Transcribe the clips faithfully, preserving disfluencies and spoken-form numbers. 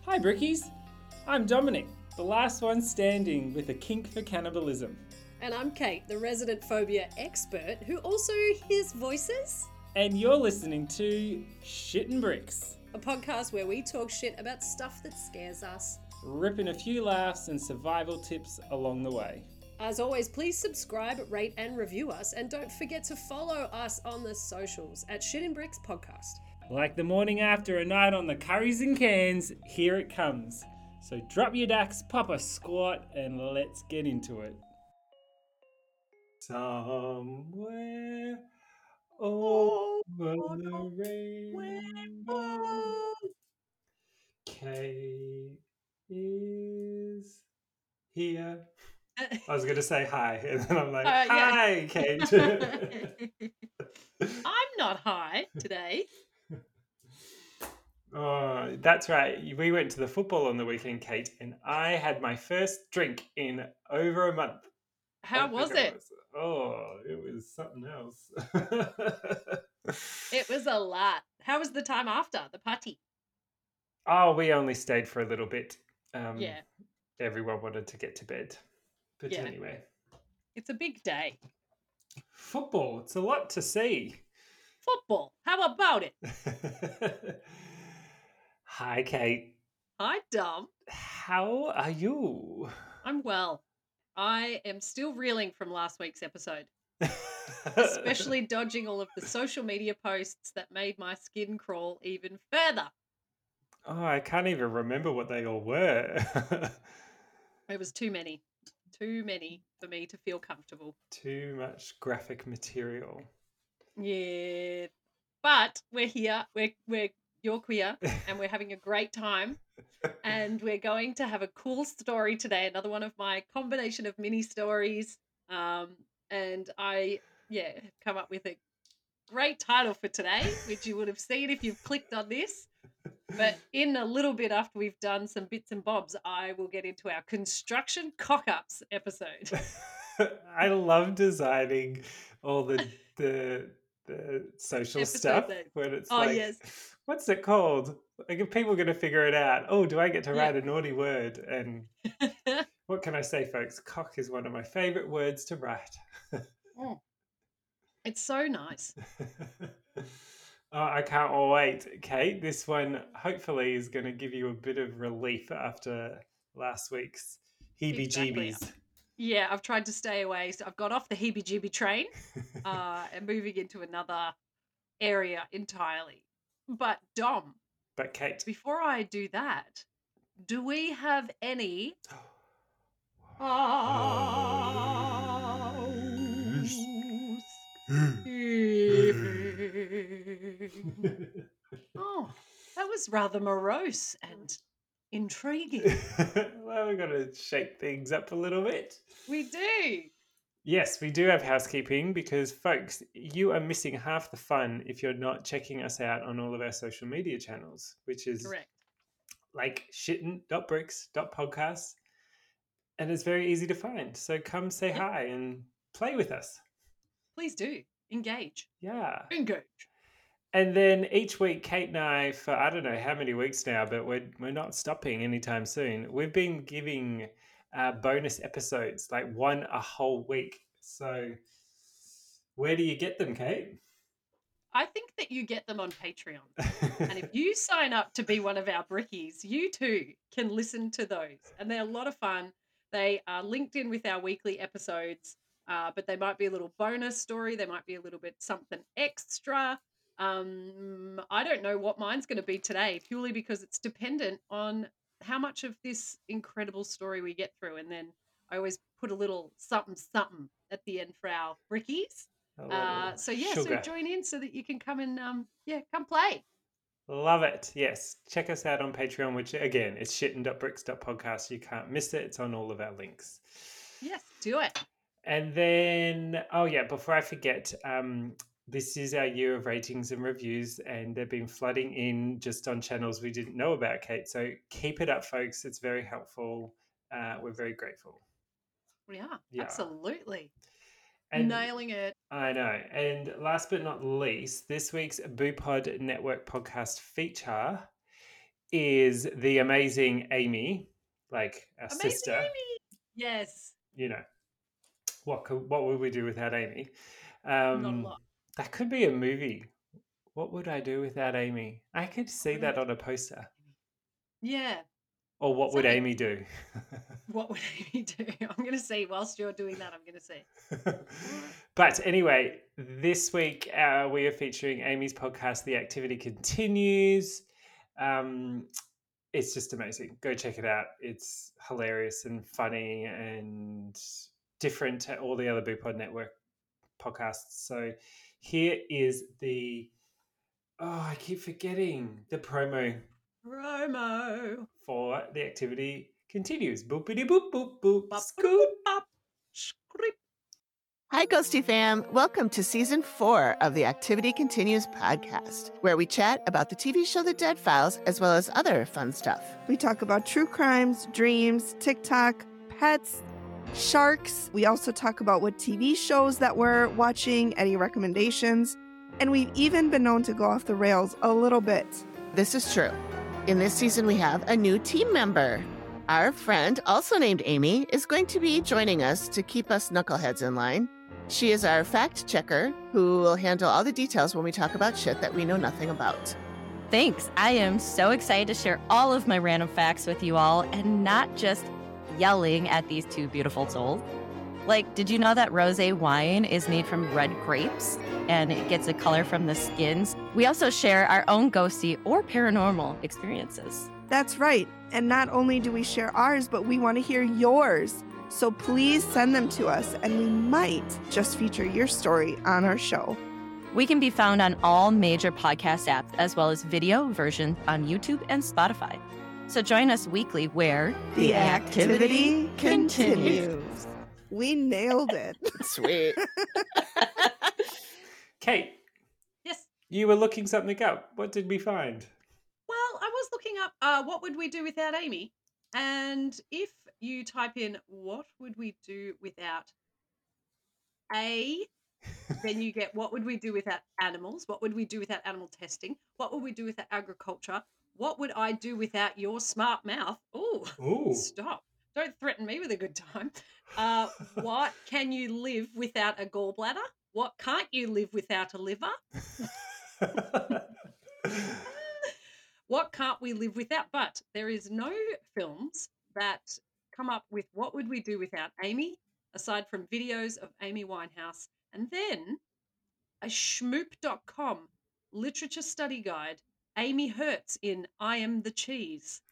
Hi Brickies, I'm Dominic, the last one standing with a kink for cannibalism. And I'm Kate, the resident phobia expert who also hears voices. And you're listening to Shit and Bricks, a podcast where we talk shit about stuff that scares us, ripping a few laughs and survival tips along the way. As always, please subscribe, rate and review us, and don't forget to follow us on the socials at Shit and Bricks Podcast. Like the morning after a night on the curries and cans, here it comes. So drop your dacks, pop a squat, and let's get into it. Somewhere over the rainbow, Kate is here. I was going to say hi, and then I'm like, uh, hi, yeah. Kate. I'm not high today. Oh, that's right. We went to the football on the weekend, Kate, and I had my first drink in over a month. How was it? Was. Oh, it was something else. It was a lot. How was the time after the party? Oh, we only stayed for a little bit. Um, yeah. Everyone wanted to get to bed. But yeah. Anyway. It's a big day. Football. It's a lot to see. Football. How about it? Hi, Kate. Hi, Dom. How are you? I'm well. I am still reeling from last week's episode. Especially dodging all of the social media posts that made my skin crawl even further. Oh, I can't even remember what they all were. It was too many. Too many for me to feel comfortable. Too much graphic material. Yeah. But we're here. We're we're you're queer and we're having a great time. And we're going to have a cool story today. Another one of my combination of mini stories. Um, and I yeah, have come up with a great title for today, which you would have seen if you've clicked on this. But in a little bit after we've done some bits and bobs, I will get into our construction cock-ups episode. I love designing all the the the social episode stuff names. When it's oh, like, yes. What's it called? Like, if people are going to figure it out, oh, do I get to write yeah. a naughty word? And what can I say, folks? Cock is one of my favorite words to write. Oh. It's so nice. Oh, I can't wait, Kate. This one hopefully is going to give you a bit of relief after last week's heebie-jeebies. Exactly. Yeah, I've tried to stay away. So I've got off the heebie-jeebie train uh, and moving into another area entirely. But Dom. But Kate. Before I do that, do we have any... Oh, that was rather morose and intriguing. Well, we've got to shake things up a little bit. We do. Yes, we do have housekeeping because, folks, you are missing half the fun if you're not checking us out on all of our social media channels, which is correct. Like shitten dot bricks dot podcast. And it's very easy to find. So come say yep. hi and play with us. Please do. Engage. Yeah. Engage. And then each week, Kate and I, for I don't know how many weeks now, but we're, we're not stopping anytime soon. We've been giving uh, bonus episodes, like one a whole week. So where do you get them, Kate? I think that you get them on Patreon. And if you sign up to be one of our brickies, you too can listen to those. And they're a lot of fun. They are linked in with our weekly episodes, uh, but they might be a little bonus story. They might be a little bit something extra. Um, I don't know what mine's going to be today, purely because it's dependent on how much of this incredible story we get through. And then I always put a little something, something at the end for our brickies. Uh, so yeah, sugar. So join in so that you can come and um, yeah, come play. Love it. Yes. Check us out on Patreon, which again, it's shitten dot bricks dot podcast. You can't miss it. It's on all of our links. Yes, do it. And then, oh yeah, before I forget, um, this is our year of ratings and reviews, and they've been flooding in just on channels we didn't know about, Kate. So keep it up, folks. It's very helpful. Uh, we're very grateful. Yeah, yeah. Absolutely. And nailing it. I know. And last but not least, this week's BooPod Network podcast feature is the amazing Amy, like our Amazing sister. Amy. Yes. You know, what could, what would we do without Amy? Not a Um, lot. that could be a movie. What would I do without Amy? I could see What would I that do on a without poster. Amy? Yeah. Or what would Same. Amy do? What would Amy do? I'm going to see. Whilst you're doing that, I'm going to see. But anyway, this week uh, we are featuring Amy's podcast, The Activity Continues. Um, it's just amazing. Go check it out. It's hilarious and funny and different to all the other BooPod Network podcasts. So here is the, oh, I keep forgetting the promo. Promo. For The Activity Continues. Boopity boop boop boop. Bop, Scoop. boop, bop, script. Hi, Ghosty fam. Welcome to season four of the Activity Continues podcast, where we chat about the T V show The Dead Files, as well as other fun stuff. We talk about true crimes, dreams, TikTok, pets, sharks. We also talk about what T V shows that we're watching, any recommendations, and we've even been known to go off the rails a little bit. This is true. In this season, we have a new team member. Our friend, also named Amy, is going to be joining us to keep us knuckleheads in line. She is our fact checker who will handle all the details when we talk about shit that we know nothing about. Thanks. I am so excited to share all of my random facts with you all and not just yelling at these two beautiful souls. Like, did you know that rosé wine is made from red grapes and it gets a color from the skins? We also share our own ghosty or paranormal experiences. That's right. And not only do we share ours, but we want to hear yours. So please send them to us, and we might just feature your story on our show. We can be found on all major podcast apps, as well as video versions on YouTube and Spotify. So join us weekly where The activity continues. We nailed it. Sweet. Kate. Yes. You were looking something up. What did we find? Well, I was looking up uh, what would we do without Amy? And if you type in what would we do without A, then you get what would we do without animals? What would we do without animal testing? What would we do without agriculture? What would I do without your smart mouth? Ooh, Ooh. Stop. Don't threaten me with a good time. Uh, what can you live without a gallbladder? What can't you live without a liver? What can't we live without? But there is no films that come up with what would we do without Amy, aside from videos of Amy Winehouse, and then a schmoop dot com literature study guide, Amy Hertz in I Am the Cheese.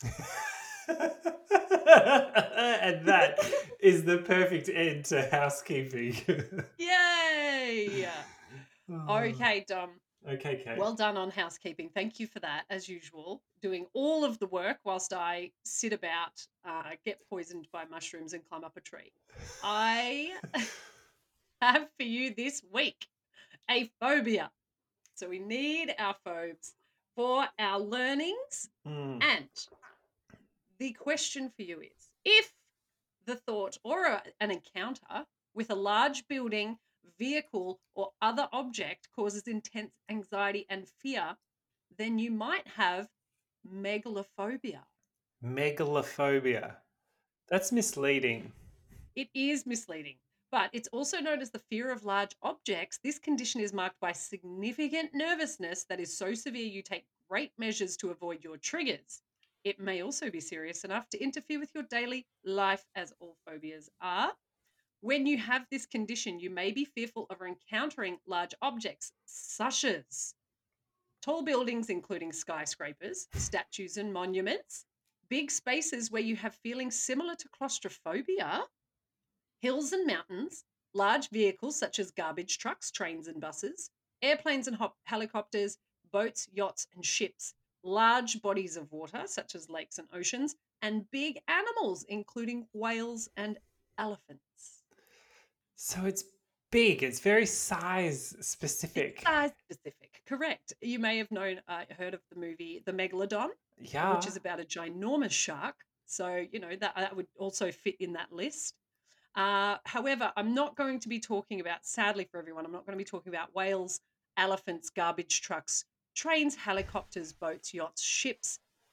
And that is the perfect end to housekeeping. Yay! Oh. Okay, Dom. Okay, Kate. Well done on housekeeping. Thank you for that, as usual. Doing all of the work whilst I sit about, uh, get poisoned by mushrooms and climb up a tree. I have for you this week a phobia. So we need our phobes for our learnings. Mm. And the question for you is, if the thought or a, an encounter with a large building, vehicle, or other object causes intense anxiety and fear, then you might have megalophobia. Megalophobia. That's misleading. It is misleading, but it's also known as the fear of large objects. This condition is marked by significant nervousness that is so severe you take great measures to avoid your triggers. It may also be serious enough to interfere with your daily life, as all phobias are. When you have this condition, you may be fearful of encountering large objects, such as tall buildings, including skyscrapers, statues and monuments, big spaces where you have feelings similar to claustrophobia, hills and mountains, large vehicles such as garbage trucks, trains and buses, airplanes and hop- helicopters, boats, yachts and ships, large bodies of water such as lakes and oceans, and big animals, including whales and elephants. So it's big. It's very size specific. It's size specific, correct. You may have known, uh, heard of the movie The Megalodon, Yeah. which is about a ginormous shark. So, you know, that, that would also fit in that list. Uh, however, I'm not going to be talking about, sadly for everyone, I'm not going to be talking about whales, elephants, garbage trucks, trains, helicopters, boats, yachts, ships,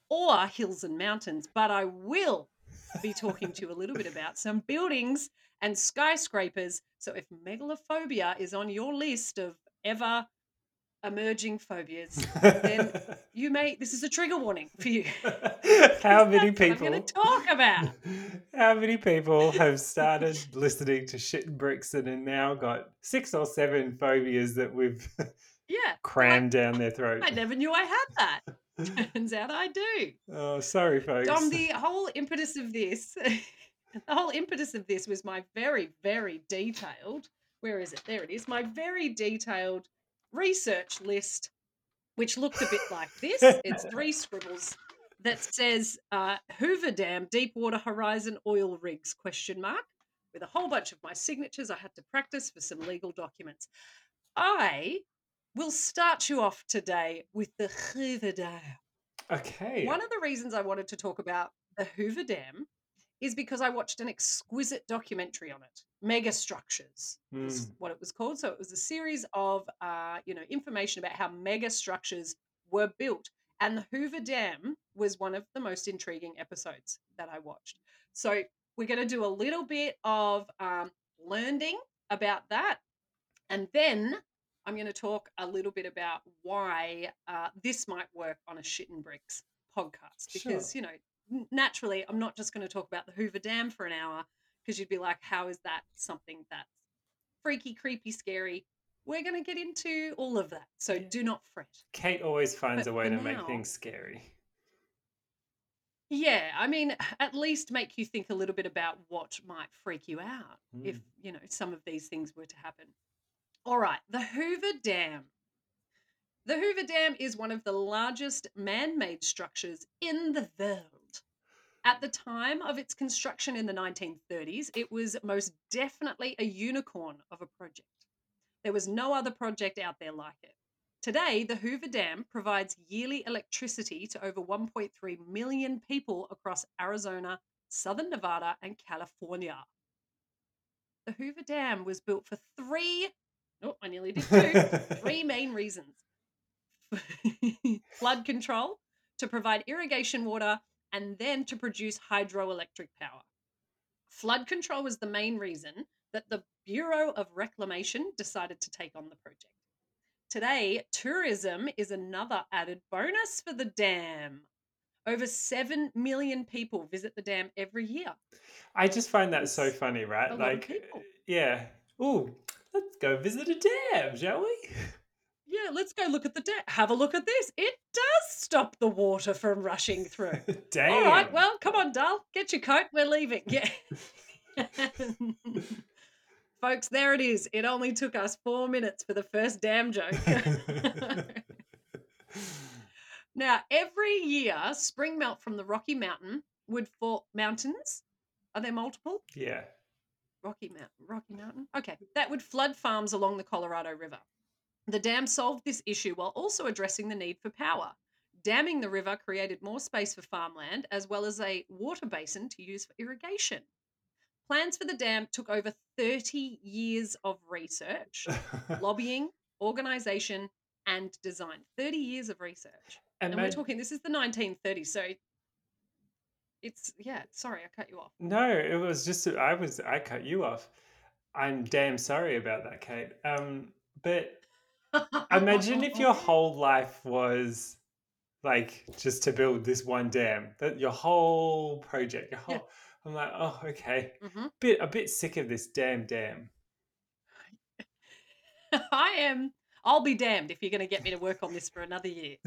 or hills and mountains, but I will be talking to you a little bit about some buildings and skyscrapers. So if megalophobia is on your list of ever emerging phobias, then you may, this is a trigger warning for you. How many That's what I'm people going to talk about. How many people have started listening to Shit and Bricks and have now got six or seven phobias that we've Yeah. They're like, crammed down their throat? I never knew I had that. Turns out I do. Oh, sorry, folks. Dom, the whole impetus of this, the whole impetus of this was my very, very detailed, where is it? There it is, my very detailed research list, which looked a bit like this. It's three scribbles that says uh, Hoover Dam, Deepwater Horizon oil rigs, question mark, with a whole bunch of my signatures I had to practice for some legal documents. I will start you off today with the Hoover Dam. Okay. One of the reasons I wanted to talk about the Hoover Dam is because I watched an exquisite documentary on it. Mega Structures was Mm. what it was called. So it was a series of, uh, you know, information about how mega structures were built. And the Hoover Dam was one of the most intriguing episodes that I watched. So we're going to do a little bit of um, learning about that. And then I'm going to talk a little bit about why uh, this might work on a Shit and Bricks podcast. Because, Sure. you know, naturally, I'm not just going to talk about the Hoover Dam for an hour because you'd be like, how is that something that's freaky, creepy, scary? We're going to get into all of that. So Yeah. do not fret. Kate always finds But a way for to make now- things scary. Yeah, I mean, at least make you think a little bit about what might freak you out if, Mm. you know, some of these things were to happen. All right, the Hoover Dam. The Hoover Dam is one of the largest man-made structures in the world. At the time of its construction in the nineteen thirties, it was most definitely a unicorn of a project. There was no other project out there like it. Today, the Hoover Dam provides yearly electricity to over one point three million people across Arizona, Southern Nevada, and California. The Hoover Dam was built for three, oh, I nearly did two, three main reasons. Flood control, to provide irrigation water, and then to produce hydroelectric power. Flood control was the main reason that the Bureau of Reclamation decided to take on the project. Today, tourism is another added bonus for the dam. Over seven million people visit the dam every year. I just find that so That's funny, right? a lot of Like, people. yeah. Ooh, let's go visit a dam, shall we? Yeah, let's go look at the dam. Have a look at this. It does stop the water from rushing through. Damn. All right, well, come on, Dull. Get your coat. We're leaving. Yeah. Folks, there it is. It only took us four minutes for the first dam joke. Now, every year, spring melt from the Rocky Mountain would fall mountains. Are there multiple? Yeah. Rocky Mountain. Rocky Mountain. Okay, that would flood farms along the Colorado River. The dam solved this issue while also addressing the need for power. Damming the river created more space for farmland as well as a water basin to use for irrigation. Plans for the dam took over thirty years of research, lobbying, organisation, and design. thirty years of research. And, And we're man- talking, this is the nineteen thirties, so it's, yeah, sorry, I cut you off. No, it was just I was I cut you off. I'm damn sorry about that, Kate. Um, but imagine if your whole life was like just to build this one dam, that your whole project, your whole. Yeah. I'm like, oh, okay, Mhm. bit a bit sick of this damn dam. I am, I'll be damned if you're going to get me to work on this for another year.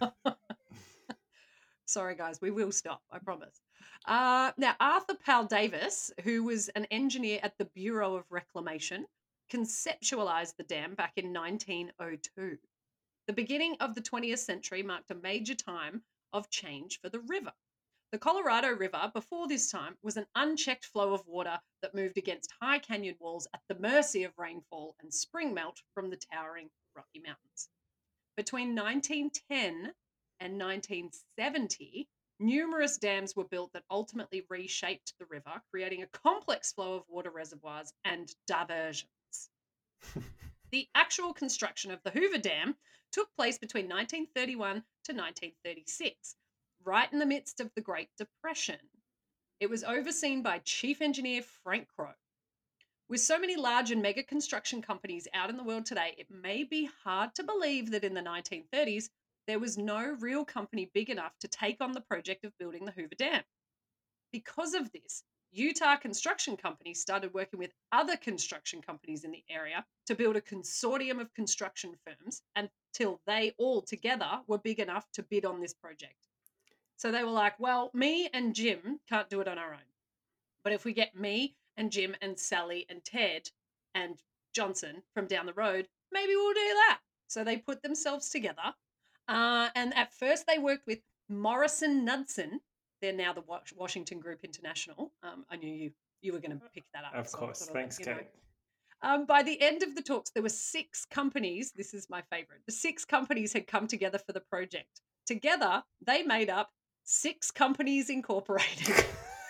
Sorry, guys, we will stop, I promise. Uh, now, Arthur Pal Davis, who was an engineer at the Bureau of Reclamation, conceptualized the dam back in nineteen oh two. The beginning of the twentieth century marked a major time of change for the river. The Colorado River, before this time, was an unchecked flow of water that moved against high canyon walls at the mercy of rainfall and spring melt from the towering Rocky Mountains. Between nineteen ten and nineteen seventy, numerous dams were built that ultimately reshaped the river, creating a complex flow of water reservoirs and diversions. The actual construction of the Hoover Dam took place between nineteen thirty-one to nineteen thirty-six. right in the midst of the Great Depression. It was overseen by Chief Engineer Frank Crowe. With so many large and mega construction companies out in the world today, it may be hard to believe that in the nineteen thirties, there was no real company big enough to take on the project of building the Hoover Dam. Because of this, Utah construction companies started working with other construction companies in the area to build a consortium of construction firms until they all together were big enough to bid on this project. So they were like, well, me and Jim can't do it on our own. But if we get me and Jim and Sally and Ted and Johnson from down the road, maybe we'll do that. So they put themselves together. Uh, and at first they worked with Morrison Knudsen. They're now the Washington Group International. Um, I knew you you were going to pick that up. Of so course. Thanks, you Kate. Know. Um, by the end of the talks, there were six companies. This is my favorite. The six companies had come together for the project. Together, they made up Six Companies Incorporated.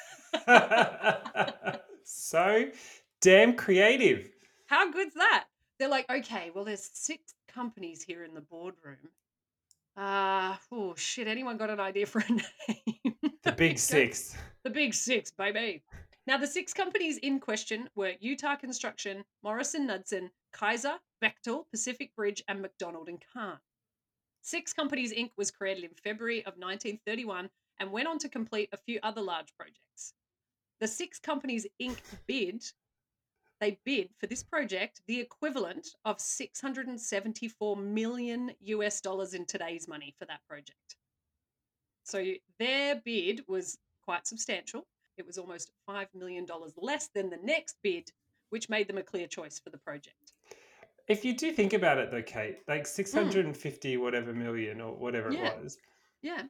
So damn creative. How good's that? They're like, okay, well, there's six companies here in the boardroom. Uh, oh, shit, anyone got an idea for a name? The Big Six. The Big Six, baby. Now, the six companies in question were Utah Construction, Morrison Knudsen, Kaiser, Bechtel, Pacific Bridge, and McDonald and Kahn. Six Companies Incorporated was created in February of nineteen thirty-one and went on to complete a few other large projects. The Six Companies Incorporated bid, they bid for this project the equivalent of six hundred seventy-four million U S dollars in today's money for that project. So their bid was quite substantial. It was almost five million dollars less than the next bid, which made them a clear choice for the project. If you do think about it though, Kate, like six hundred fifty mm. whatever million or whatever yeah. it was. Yeah.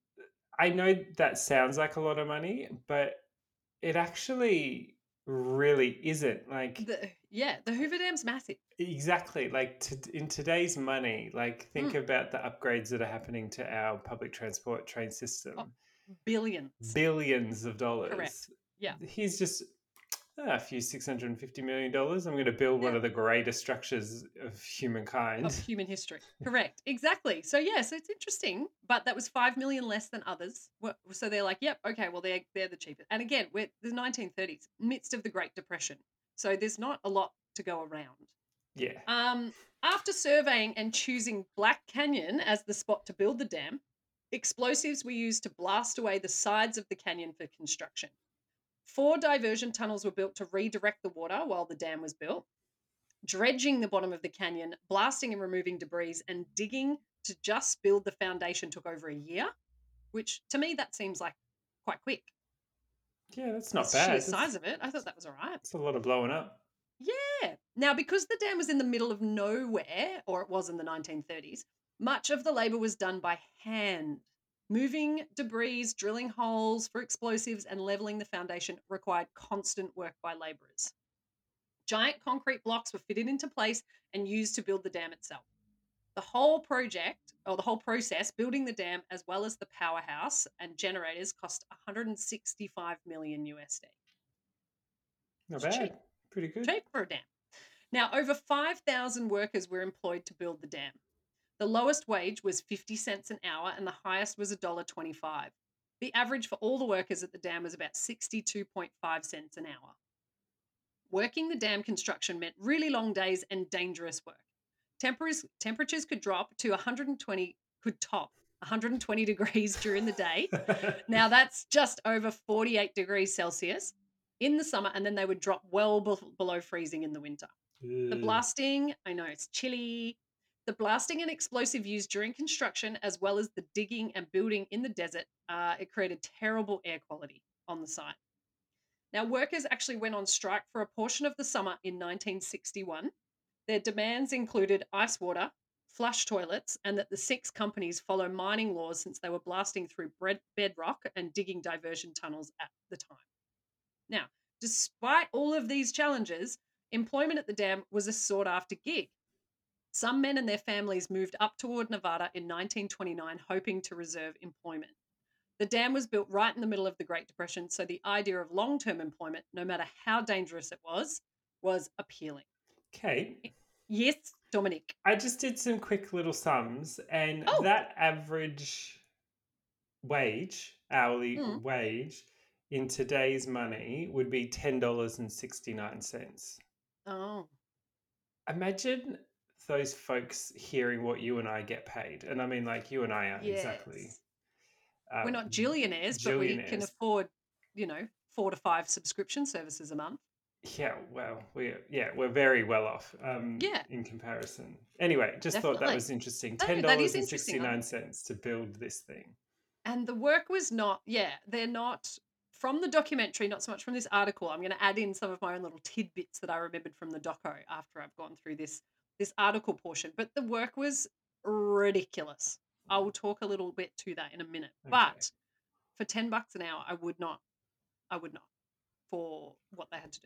I know that sounds like a lot of money, but it actually really isn't. Like the, yeah, the Hoover Dam's massive. Exactly. Like to, in today's money, like think mm. about the upgrades that are happening to our public transport train system. Oh, billions. Billions of dollars. Correct. Yeah. Here's just a few six hundred fifty million dollars. I'm going to build yeah. one of the greatest structures of humankind. Of human history. Correct. Exactly. So, yes, yeah, so it's interesting, but that was five million dollars less than others. So they're like, yep, okay, well, they're, they're the cheapest. And again, we're the nineteen thirties, midst of the Great Depression. So there's not a lot to go around. Yeah. Um, after surveying and choosing Black Canyon as the spot to build the dam, explosives were used to blast away the sides of the canyon for construction. Four diversion tunnels were built to redirect the water while the dam was built. Dredging the bottom of the canyon, blasting and removing debris, and digging to just build the foundation took over a year, which to me that seems like quite quick. Yeah, that's not the bad. Sheer that's, size of it, I thought that was all right. It's a lot of blowing up. Yeah. Now, because the dam was in the middle of nowhere, or it was in the nineteen thirties, much of the labour was done by hand. Moving debris, drilling holes for explosives, and levelling the foundation required constant work by labourers. Giant concrete blocks were fitted into place and used to build the dam itself. The whole project, or the whole process, building the dam as well as the powerhouse and generators, cost one hundred sixty-five million U S D. Not bad. Cheap. Pretty good. Cheap for a dam. Now, over five thousand workers were employed to build the dam. The lowest wage was fifty cents an hour and the highest was one dollar twenty-five. The average for all the workers at the dam was about sixty-two point five cents an hour. Working the dam construction meant really long days and dangerous work. Temperatures, temperatures could drop to one hundred twenty, could top one hundred twenty degrees during the day. Now that's just over forty-eight degrees Celsius in the summer, and then they would drop well be- below freezing in the winter. Mm. The blasting, I know it's chilly. The blasting and explosive used during construction, as well as the digging and building in the desert, uh, it created terrible air quality on the site. Now, workers actually went on strike for a portion of the summer in nineteen sixty-one. Their demands included ice water, flush toilets, and that the six companies follow mining laws since they were blasting through bedrock and digging diversion tunnels at the time. Now, despite all of these challenges, employment at the dam was a sought-after gig. Some men and their families moved up toward Nevada in nineteen twenty-nine, hoping to reserve employment. The dam was built right in the middle of the Great Depression, so the idea of long-term employment, no matter how dangerous it was, was appealing. Kate? Yes, Dominic? I just did some quick little sums, and oh. that average wage, hourly Mm. wage, in today's money would be ten dollars and sixty-nine cents. Oh. Imagine those folks hearing what you and I get paid. And I mean, like, you and I aren't exactly Yes. uh, We're not jillionaires, but we can Jillionaires. afford, you know, four to five subscription services a month. Yeah, well, we yeah, we're very well off um, Yeah. in comparison. Anyway, just thought that Definitely. was interesting. No, Ten that is dollars and interesting. I- sixty-nine cents to build this thing. And the work was not, yeah, they're not from the documentary, not so much from this article. I'm going to add in some of my own little tidbits that I remembered from the doco after I've gone through this this article portion. But the work was ridiculous. I will talk a little bit to that in a minute. Okay. But for ten bucks an hour, I would not, I would not for what they had to do.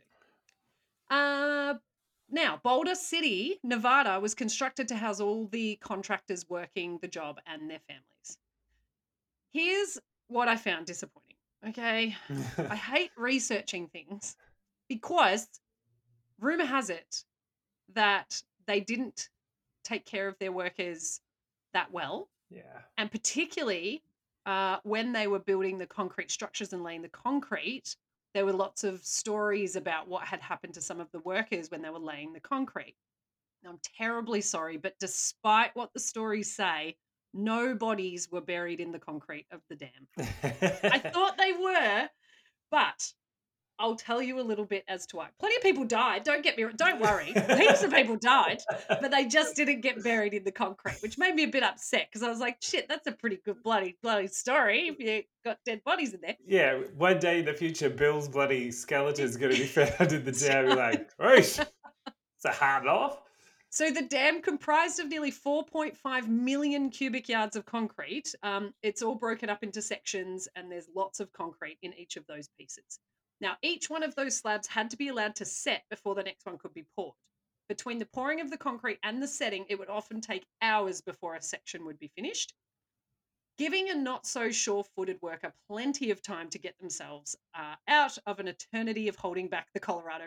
Uh, now, Boulder City, Nevada was constructed to house all the contractors working the job and their families. Here's what I found disappointing, okay? I hate researching things because rumor has it that they didn't take care of their workers that well. Yeah. And particularly uh, when they were building the concrete structures and laying the concrete, there were lots of stories about what had happened to some of the workers when they were laying the concrete. Now, I'm terribly sorry, but despite what the stories say, no bodies were buried in the concrete of the dam. I thought they were, but I'll tell you a little bit as to why. Plenty of people died. Don't get me don't worry. Heaps of people died, but they just didn't get buried in the concrete, which made me a bit upset because I was like, shit, that's a pretty good bloody bloody story if you got dead bodies in there. Yeah, one day in the future, Bill's bloody skeleton is going to be found in the dam. You're like, "Oish, it's a hard off." So the dam comprised of nearly four point five million cubic yards of concrete. Um, it's all broken up into sections and there's lots of concrete in each of those pieces. Now, each one of those slabs had to be allowed to set before the next one could be poured. Between the pouring of the concrete and the setting, it would often take hours before a section would be finished, giving a not so sure-footed worker plenty of time to get themselves uh, out of an eternity of holding back the Colorado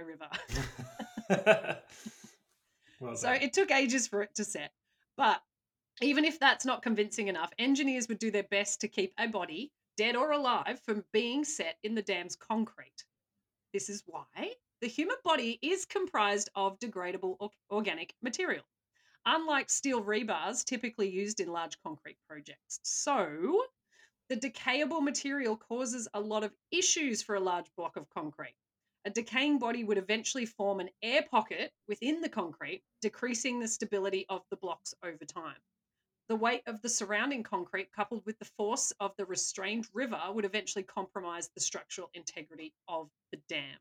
River. Well So done. it took ages for it to set. But even if that's not convincing enough, engineers would do their best to keep a body, dead or alive, from being set in the dam's concrete. This is why the human body is comprised of degradable or- organic material, unlike steel rebars typically used in large concrete projects. So the decayable material causes a lot of issues for a large block of concrete. A decaying body would eventually form an air pocket within the concrete, decreasing the stability of the blocks over time. The weight of the surrounding concrete, coupled with the force of the restrained river, would eventually compromise the structural integrity of the dam.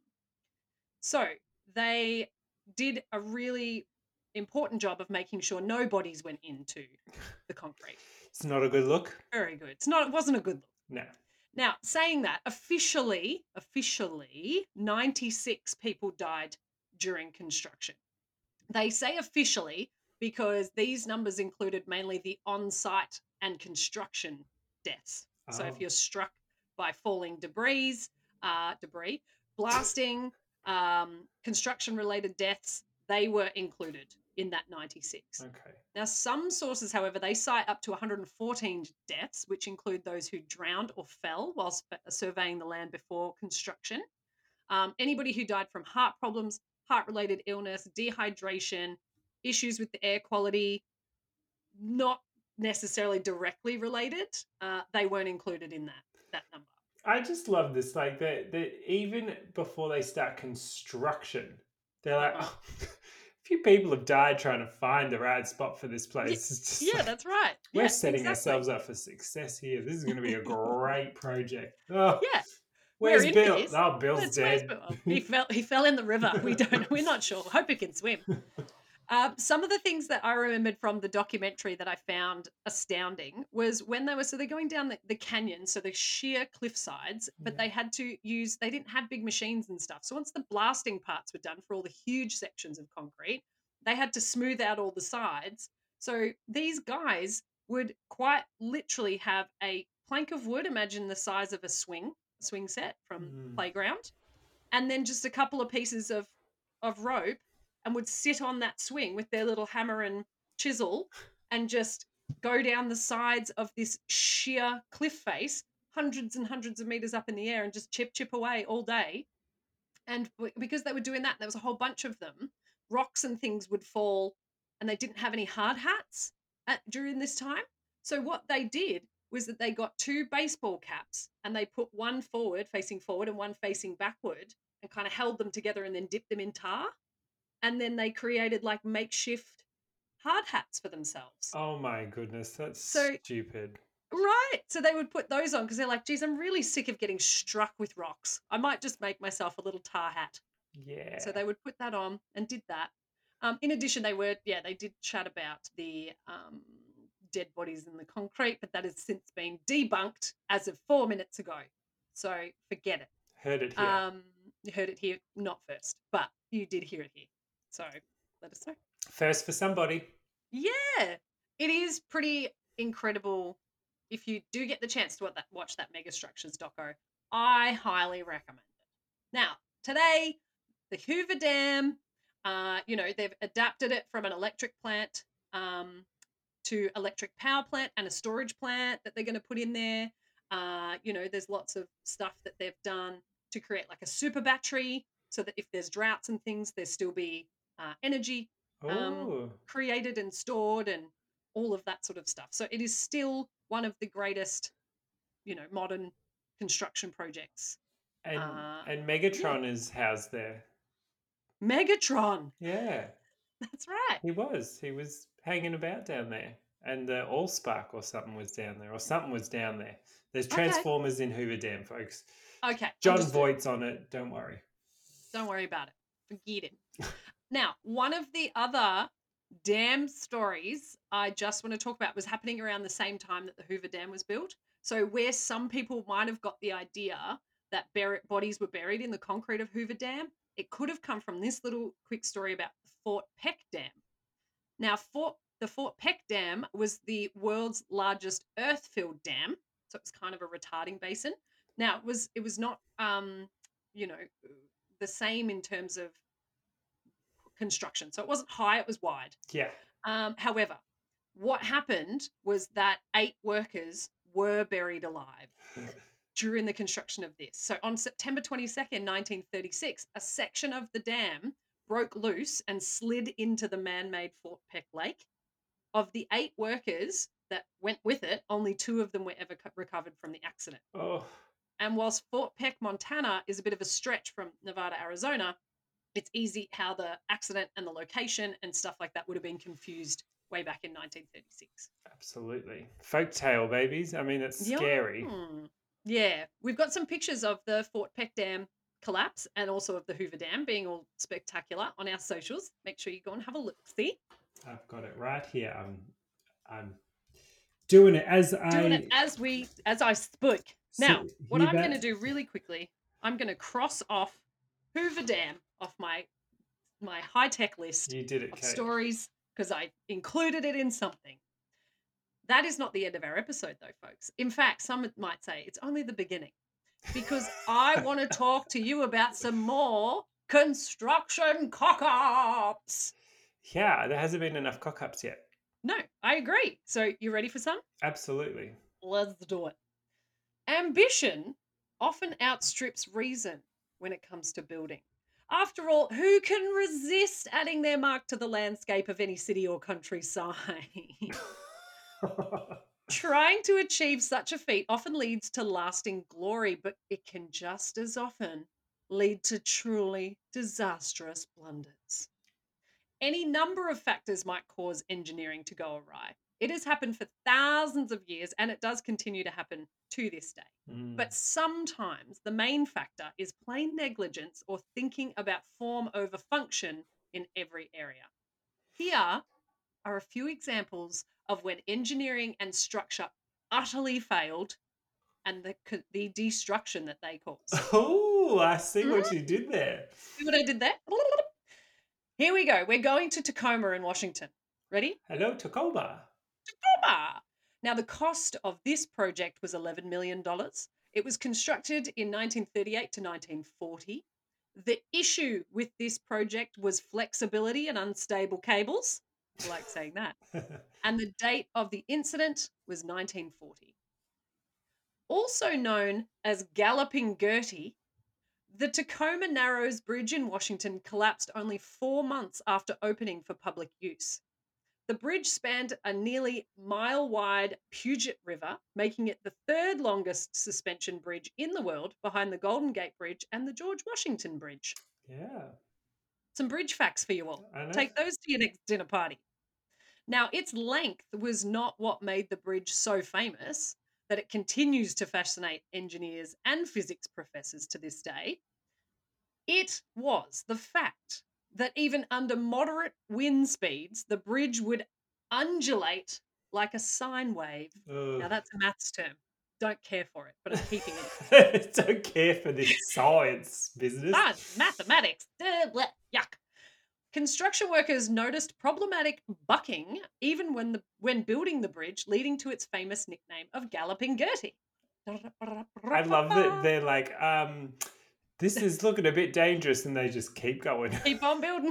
So they did a really important job of making sure no bodies went into the concrete. It's not a good look. Very good. It's not. It wasn't a good look. No. Now, saying that, officially, officially, ninety-six people died during construction. They say officially because these numbers included mainly the on-site and construction deaths. So if Oh. you're struck by falling debris, uh, debris, blasting, um, construction-related deaths, they were included in that ninety-six. Okay. Now, some sources, however, they cite up to one hundred fourteen deaths, which include those who drowned or fell whilst surveying the land before construction. Um, anybody who died from heart problems, heart-related illness, dehydration, issues with the air quality, not necessarily directly related, uh, they weren't included in that that number. I just love this. Like that, that even before they start construction, they're like, Uh-huh. oh, a few people have died trying to find the right spot for this place. Ye- It's just Yeah, like, that's right. we're Yeah, setting exactly. ourselves up for success here. This is going to be a great project. Oh, Yeah, where's we're in for Bill? this. Oh, Bill's Let's- where's dead. Bill? He fell. He fell in the river. We don't. We're not sure. Hope he can swim. Um, some of the things that I remembered from the documentary that I found astounding was when they were so they're going down the, the canyon, so the sheer cliff sides, but Yeah. they had to use they didn't have big machines and stuff. So once the blasting parts were done for all the huge sections of concrete, they had to smooth out all the sides. So these guys would quite literally have a plank of wood, imagine the size of a swing, swing set from Mm. playground, and then just a couple of pieces of of rope, and would sit on that swing with their little hammer and chisel and just go down the sides of this sheer cliff face, hundreds and hundreds of meters up in the air, and just chip, chip away all day. And because they were doing that, there was a whole bunch of them, rocks and things would fall, and they didn't have any hard hats at, during this time. So what they did was that they got two baseball caps and they put one forward, facing forward, and one facing backward, and kind of held them together and then dipped them in tar. And then they created like makeshift hard hats for themselves. Oh my goodness, that's So- stupid. Right. So they would put those on because they're like, geez, I'm really sick of getting struck with rocks. I might just make myself a little tar hat. Yeah. So they would put that on and did that. Um, in addition, they were, yeah, they did chat about the um, dead bodies in the concrete, but that has since been debunked as of four minutes ago. So forget it. Heard it here. Um, you heard it here, not first, but you did hear it here. So let us know. First for somebody. Yeah, it is pretty incredible. If you do get the chance to watch that, watch that Mega Structures doco, I highly recommend it. Now, today, the Hoover Dam, uh, you know, they've adapted it from an electric plant um, to electric power plant and a storage plant that they're going to put in there. Uh, you know, there's lots of stuff that they've done to create like a super battery so that if there's droughts and things, there still be uh, energy Oh. um, created and stored and all of that sort of stuff. So it is still one of the greatest, you know, modern construction projects. and uh, and Megatron is housed there. Megatron. Yeah. That's right. He was. He was hanging about down there. And the Allspark or something was down there. Or something was down there. There's Okay. Transformers in Hoover Dam, folks. Okay. John understood. Voight's on it. Don't worry. Don't worry about it. Forget it. Now, one of the other dam stories I just want to talk about was happening around the same time that the Hoover Dam was built. So where some people might have got the idea that bur- bodies were buried in the concrete of Hoover Dam, it could have come from this little quick story about the Fort Peck Dam. Now, Fort the Fort Peck Dam was the world's largest earth-filled dam, so it was kind of a retarding basin. Now, it was it was not, um, you know, the same in terms of construction. So it wasn't high, it was wide. Yeah. Um, however, what happened was that eight workers were buried alive during the construction of this. So on September twenty-second, nineteen thirty-six, a section of the dam broke loose and slid into the man-made Fort Peck Lake. Of the eight workers that went with it, only two of them were ever co- recovered from the accident. Oh. And whilst Fort Peck, Montana is a bit of a stretch from Nevada, Arizona, it's easy how the accident and the location and stuff like that would have been confused way back in nineteen thirty-six. Absolutely. Folktale babies. I mean, it's Yeah. scary. Hmm. Yeah. We've got some pictures of the Fort Peck Dam collapse and also of the Hoover Dam being all spectacular on our socials. Make sure you go and have a look. See? I've got it right here. I'm, I'm doing it as I Doing it as we as I spoke. Now, sit what here I'm going to back- do really quickly, I'm going to cross off Hoover Dam off my my high tech list You did it, of Kate. stories because I included it in something. That is not the end of our episode, though, folks. In fact, some might say it's only the beginning because I want to talk to you about some more construction cock-ups. Yeah, there hasn't been enough cock-ups yet. No, I agree. So you ready for some? Absolutely. Let's do it. Ambition often outstrips reason when it comes to building. After all, who can resist adding their mark to the landscape of any city or countryside? Trying to achieve such a feat often leads to lasting glory, but it can just as often lead to truly disastrous blunders. Any number of factors might cause engineering to go awry. It has happened for thousands of years, and it does continue to happen to this day. Mm. But sometimes the main factor is plain negligence or thinking about form over function in every area. Here are a few examples of when engineering and structure utterly failed and the, co- the destruction that they caused. Oh, I see what you did there. See what I did there? Here we go. We're going to Tacoma in Washington. Ready? Hello, Tacoma. Tacoma! Now, the cost of this project was eleven million dollars. It was constructed in nineteen thirty-eight to nineteen forty. The issue with this project was flexibility and unstable cables. I like saying that. And the date of the incident was nineteen forty. Also known as Galloping Gertie, the Tacoma Narrows Bridge in Washington collapsed only four months after opening for public use. The bridge spanned a nearly mile-wide Puget River, making it the third longest suspension bridge in the world behind the Golden Gate Bridge and the George Washington Bridge. Yeah. Some bridge facts for you all. I know. Take those to your next dinner party. Now, its length was not what made the bridge so famous that it continues to fascinate engineers and physics professors to this day. It was the fact that even under moderate wind speeds, the bridge would undulate like a sine wave. Ugh. Now, that's a maths term. Don't care for it, but I'm keeping it. Don't care for this science business. Science, mathematics, uh, bleh, yuck. Construction workers noticed problematic bucking even when the when building the bridge, leading to its famous nickname of Galloping Gertie. I love that they're like, um, this is looking a bit dangerous, and they just keep going. Keep on building.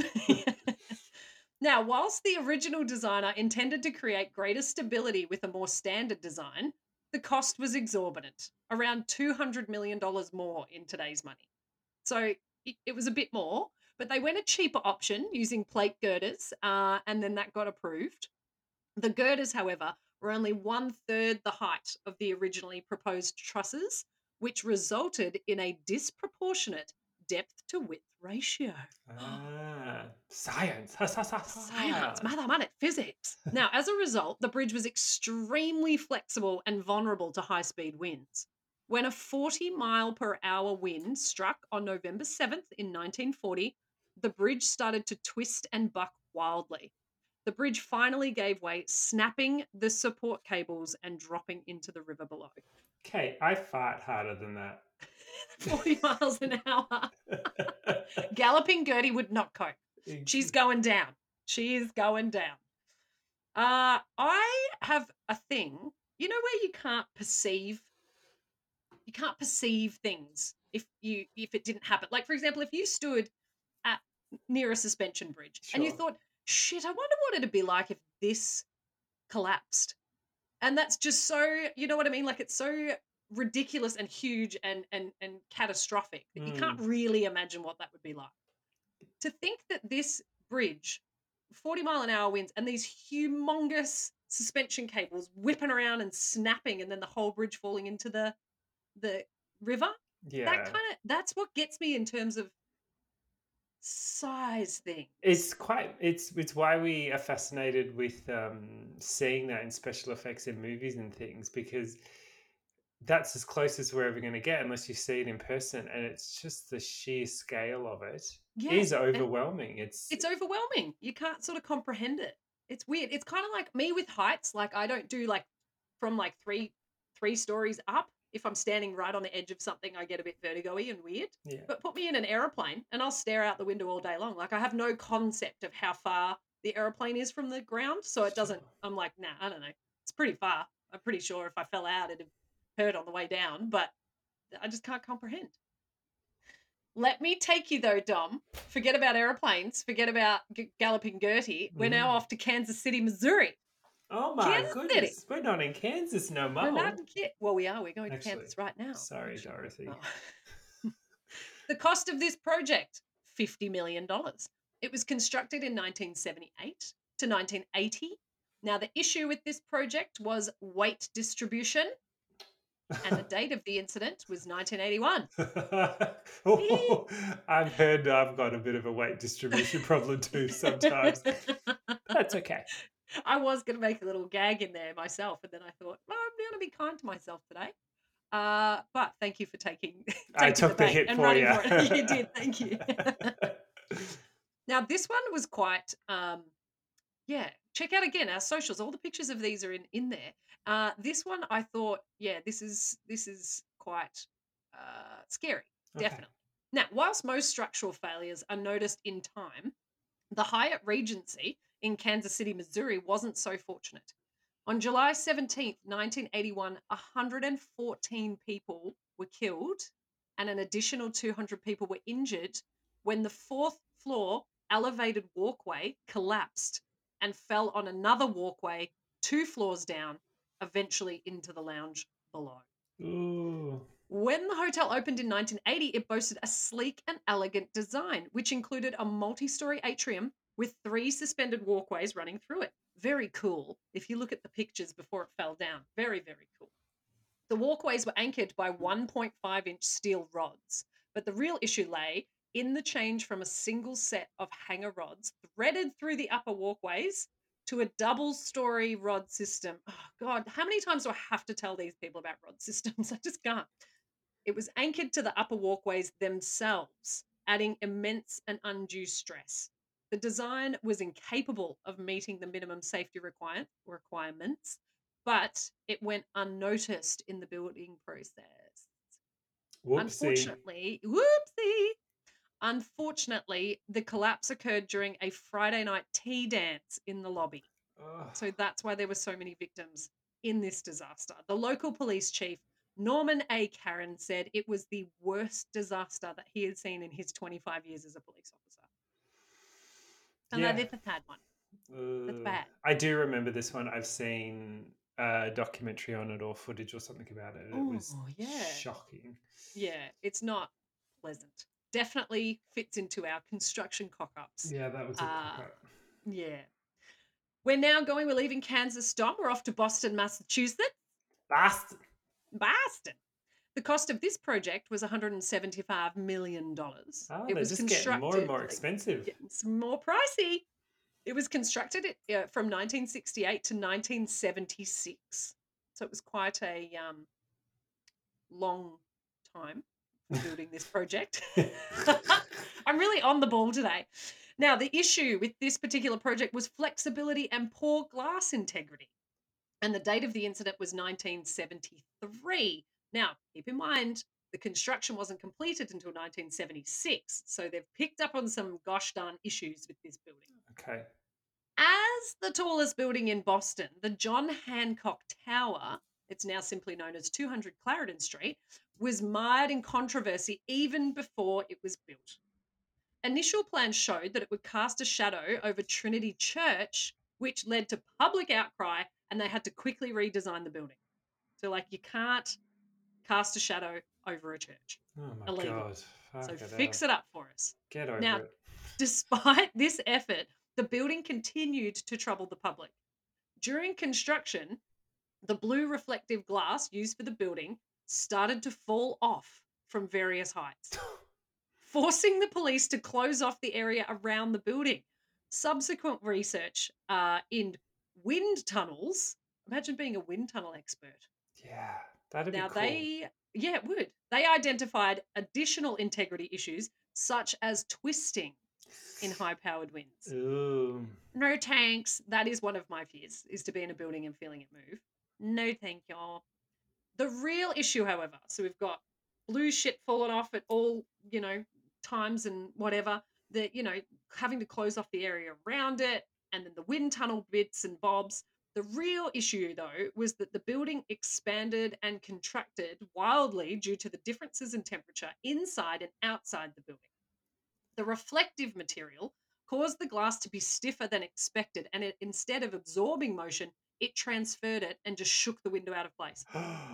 Now, whilst the original designer intended to create greater stability with a more standard design, the cost was exorbitant, around two hundred million dollars more in today's money. So it, it was a bit more, but they went a cheaper option using plate girders, uh, and then that got approved. The girders, however, were only one-third the height of the originally proposed trusses, which resulted in a disproportionate depth-to-width ratio. Ah, science. Science, mathematics, physics. Now, as a result, the bridge was extremely flexible and vulnerable to high-speed winds. When a forty mile per hour wind struck on November seventh in nineteen forty, the bridge started to twist and buck wildly. The bridge finally gave way, snapping the support cables and dropping into the river below. Okay, I fart harder than that. forty miles an hour. Galloping Gertie would not cope. She's going down. She is going down. Uh, I have a thing, you know, where you can't perceive, you can't perceive things if you if it didn't happen. Like, for example, if you stood at near a suspension bridge Sure. and you thought, shit, I wonder what it'd be like if this collapsed. And that's just so, you know what I mean? Like, it's so ridiculous and huge and and and catastrophic that you can't really imagine what that would be like. To think that this bridge, forty mile an hour winds, and these humongous suspension cables whipping around and snapping, and then the whole bridge falling into the the river. Yeah. That kind of that's what gets me in terms of size thing. It's quite it's it's why we are fascinated with um seeing that in special effects in movies and things, because that's as close as we're ever going to get unless you see it in person, and it's just the sheer scale of it Yeah, is and overwhelming. It's it's overwhelming. You can't sort of comprehend it. It's weird. It's kind of like me with heights. Like, I don't do like from like three three stories up. If I'm standing right on the edge of something, I get a bit vertigo-y and weird. yeah. But put me in an aeroplane and I'll stare out the window all day long. Like, I have no concept of how far the aeroplane is from the ground. So it doesn't, I'm like, nah, I don't know. It's pretty far. I'm pretty sure if I fell out, it'd hurt on the way down, but I just can't comprehend. Let me take you though, Dom. Forget about airplanes. Forget about G- Galloping Gertie. We're now Mm. off to Kansas City, Missouri. Oh my Kansas City. goodness, we're not in Kansas no more. We're not in Ki- Well, we are. We're going to Actually, Kansas right now. Sorry, actually. Dorothy. Oh. The cost of this project, fifty million dollars. It was constructed in nineteen seventy-eight to nineteen eighty. Now, the issue with this project was weight distribution, and the date of the incident was nineteen eighty-one. Oh, I've heard I've got a bit of a weight distribution problem too sometimes. That's okay. I was going to make a little gag in there myself, and then I thought, well, I'm going to be kind to myself today. Uh, but thank you for taking, taking I took the, bait hit and for running you. for it. You did, thank you. Now, this one was quite, um, yeah, check out again our socials. All the pictures of these are in, in there. Uh, this one, I thought, yeah, this is this is quite uh, scary, Okay. definitely. Now, whilst most structural failures are noticed in time, the Hyatt Regency in Kansas City, Missouri wasn't so fortunate. On July seventeenth, nineteen eighty-one, one hundred fourteen people were killed and an additional two hundred people were injured when the fourth floor elevated walkway collapsed and fell on another walkway two floors down, eventually into the lounge below. Ooh. When the hotel opened in nineteen eighty, it boasted a sleek and elegant design, which included a multi-story atrium with three suspended walkways running through it. Very cool. If you look at the pictures before it fell down, very, very cool. The walkways were anchored by one point five inch steel rods, but the real issue lay in the change from a single set of hanger rods threaded through the upper walkways to a double-story rod system. Oh, God, how many times do I have to tell these people about rod systems? I just can't. It was anchored to the upper walkways themselves, adding immense and undue stress. The design was incapable of meeting the minimum safety require- requirements, but it went unnoticed in the building process. Whoopsie. Unfortunately, whoopsie. Unfortunately, the collapse occurred during a Friday night tea dance in the lobby. Ugh. So that's why there were so many victims in this disaster. The local police chief, Norman A. Karen, said it was the worst disaster that he had seen in his twenty-five years as a police officer. And Yeah. they've had one. That's Uh, bad. I do remember this one. I've seen a documentary on it or footage or something about it. It was Oh, yeah. shocking. Yeah, it's not pleasant. Definitely fits into our construction cock-ups. Yeah, that was a Uh, cock-up. Yeah. We're now going, we're leaving Kansas, Dom. We're off to Boston, Massachusetts. Bastard. Boston. The cost of this project was one hundred seventy-five million dollars. Oh, It they're was just getting more and constructed- more expensive. getting some more pricey. It was constructed uh, from nineteen sixty-eight to nineteen seventy-six. So it was quite a um, long time for building this project. I'm really on the ball today. Now, the issue with this particular project was flexibility and poor glass integrity. And the date of the incident was nineteen seventy-three. Now, keep in mind, the construction wasn't completed until nineteen seventy-six. So they've picked up on some gosh darn issues with this building. Okay. As the tallest building in Boston, the John Hancock Tower, it's now simply known as two hundred Clarendon Street, was mired in controversy even before it was built. Initial plans showed that it would cast a shadow over Trinity Church, which led to public outcry, and they had to quickly redesign the building. So, like, you can't cast a shadow over a church. Oh my Illegal. god. Fuck So it fix out. it up for us. Get over Now, it. Despite this effort, the building continued to trouble the public. During construction, the blue reflective glass used for the building started to fall off from various heights, forcing the police to close off the area around the building. Subsequent research uh, in wind tunnels, imagine being a wind tunnel expert. Yeah, that'd Now be cool. they, yeah, it would. They identified additional integrity issues such as twisting in high-powered winds. Ooh. No thanks. That is one of my fears, is to be in a building and feeling it move. No thank y'all. The real issue, however, so we've got blue shit falling off at all, you know, times and whatever, that, you know, having to close off the area around it, and then the wind tunnel bits and bobs. The real issue, though, was that the building expanded and contracted wildly due to the differences in temperature inside and outside the building. The reflective material caused the glass to be stiffer than expected, and it, instead of absorbing motion, it transferred it and just shook the window out of place.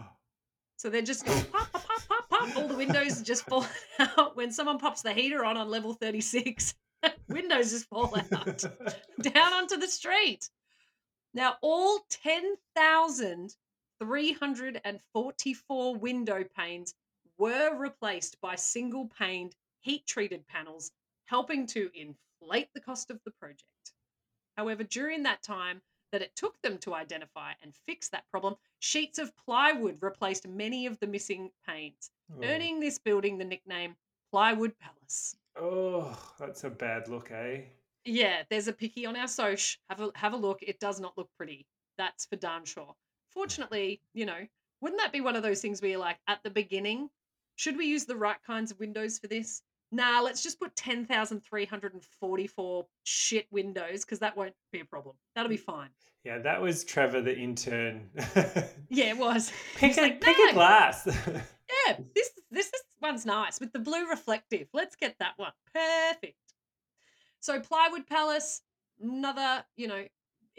So they're just going pop, pop, pop, pop, pop. All the windows just fall out. When someone pops the heater on on level thirty-six, windows just fall out down onto the street. Now, all ten thousand three hundred forty-four window panes were replaced by single-paned heat-treated panels, helping to inflate the cost of the project. However, during that time that it took them to identify and fix that problem, sheets of plywood replaced many of the missing panes, Oh. earning this building the nickname Plywood Palace. Oh, that's a bad look, eh? Yeah, there's a picky on our soch. Have a have a look. It does not look pretty. That's for darn sure. Fortunately, you know, wouldn't that be one of those things where you're like, at the beginning, should we use the right kinds of windows for this? Nah, let's just put ten thousand three hundred forty-four shit windows, because that won't be a problem. That'll be fine. Yeah, that was Trevor, the intern. Yeah, it was. Pick He's a like, pick "No." a glass. Yeah, this this this one's nice with the blue reflective. Let's get that one. Perfect. So Plywood Palace, another, you know,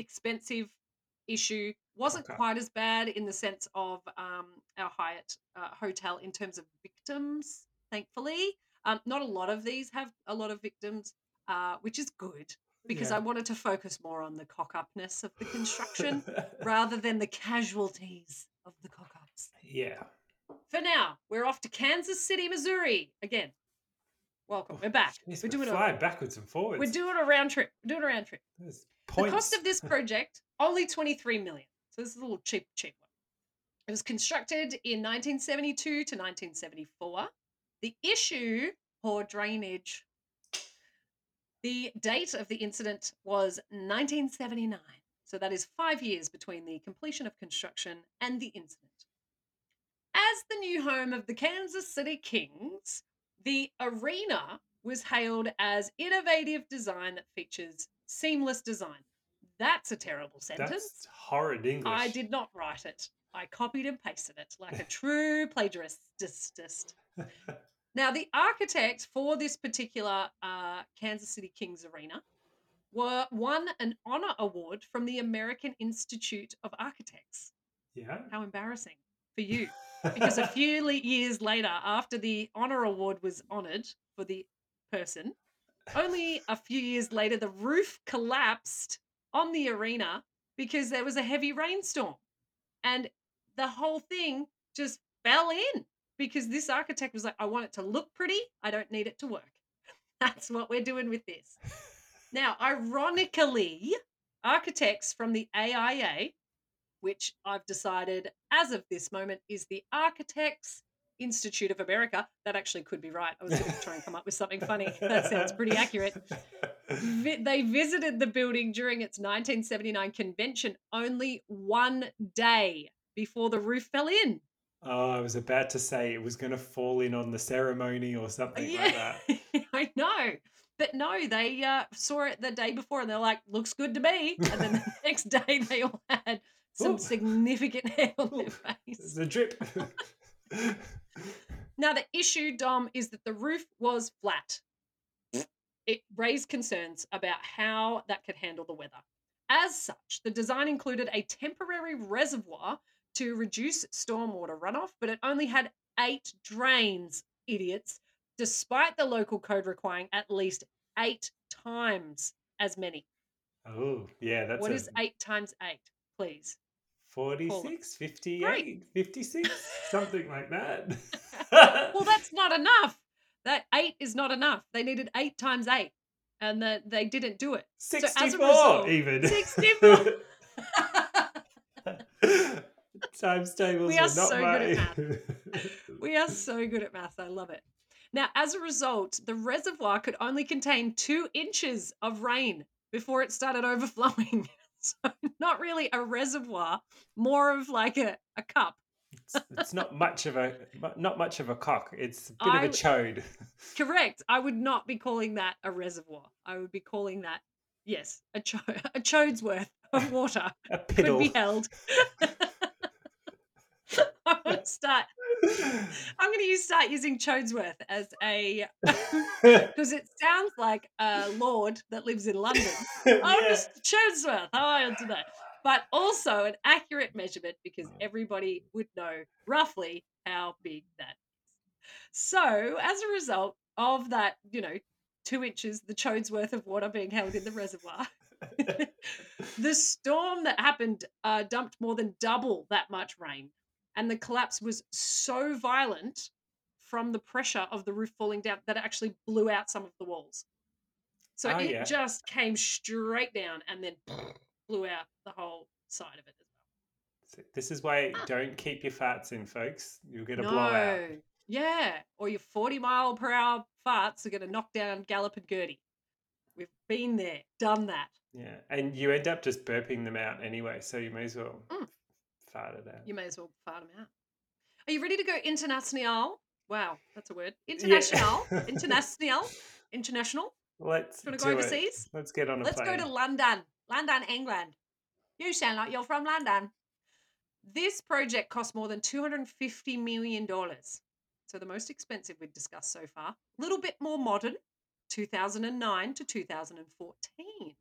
expensive issue. Wasn't Okay. quite as bad in the sense of um, our Hyatt uh, hotel in terms of victims, thankfully. Um, not a lot of these have a lot of victims, uh, which is good because Yeah. I wanted to focus more on the cock-upness of the construction rather than the casualties of the cock-ups. Yeah. For now, we're off to Kansas City, Missouri. Again, welcome. We're back. Jeez, we're we're doing a flying backwards and forwards. we're doing a round trip. We're doing a round trip. There's The cost points. of this project, only twenty-three million. So this is a little cheap, cheap one. It was constructed in nineteen seventy-two to nineteen seventy-four. The issue, poor drainage. The date of the incident was nineteen seventy-nine. So that is five years between the completion of construction and the incident. As the new home of the Kansas City Kings, the arena was hailed as innovative design that features seamless design. That's a terrible sentence. That's horrid English. I did not write it. I copied and pasted it like a true plagiarist. Now, the architect for this particular uh, Kansas City Kings arena were won an honor award from the American Institute of Architects. Yeah. How embarrassing for you. Because a few le- years later, after the honor award was honored for the person, only a few years later, the roof collapsed on the arena because there was a heavy rainstorm. And the whole thing just fell in because this architect was like, I want it to look pretty. I don't need it to work. That's what we're doing with this. Now, ironically, architects from the A I A, which I've decided as of this moment is the Architects Institute of America. That actually could be right. I was going to try and come up with something funny. That sounds pretty accurate. Vi- they visited the building during its nineteen seventy-nine convention only one day before the roof fell in. Oh, I was about to say it was going to fall in on the ceremony or something Yeah, like that. I know. But no, they uh, saw it the day before and they're like, looks good to me. And then the next day they all had some Ooh. significant hair on Ooh, their face. There's a drip. Now, the issue, Dom, is that the roof was flat. It raised concerns about how that could handle the weather. As such, the design included a temporary reservoir to reduce stormwater runoff, but it only had eight drains, idiots, despite the local code requiring at least eight times as many. Oh, yeah, that's What a is eight times eight, please? forty-six, Great. fifty-eight, fifty-six, something like that. Well, that's not enough. That eight is not enough. They needed eight times eight, and that they didn't do it. sixty-four So as a result, even. sixty-four. Times tables We are are not so my... good at math. We are so good at math. I love it. Now, as a result, the reservoir could only contain two inches of rain before it started overflowing. So not really a reservoir, more of like a, a cup. It's, it's not much of a not much of a cock. It's a bit I- of a chode. Correct. I would not be calling that a reservoir. I would be calling that, yes, a, cho- a chode's worth of water A could piddle. be held. I want to start. I'm going to use start using Chodesworth as a because it sounds like a lord that lives in London. Oh, Yeah. Mister Chodesworth, how are you today? But also an accurate measurement because everybody would know roughly how big that is. So, as a result of that, you know, two inches, the Chodesworth of water being held in the reservoir, the storm that happened uh, dumped more than double that much rain. And the collapse was so violent from the pressure of the roof falling down that it actually blew out some of the walls. So Oh, it yeah. just came straight down and then blew out the whole side of it as well. This is why don't keep your farts in, folks. You'll get a no. blowout. Yeah. Or your forty mile per hour farts are going to knock down Gallop and Gertie. We've been there, done that. Yeah, and you end up just burping them out anyway, so you may as well Mm. fart it out. You may as well fart them out. Are you ready to go international? Wow, that's a word. International. Yeah. International. International. Let's You want to do go it. overseas? Let's get on a Let's plane. go to London. London, England. You sound like you're from London. This project cost more than two hundred fifty million dollars. So the most expensive we've discussed so far. A little bit more modern, two thousand nine to two thousand fourteen.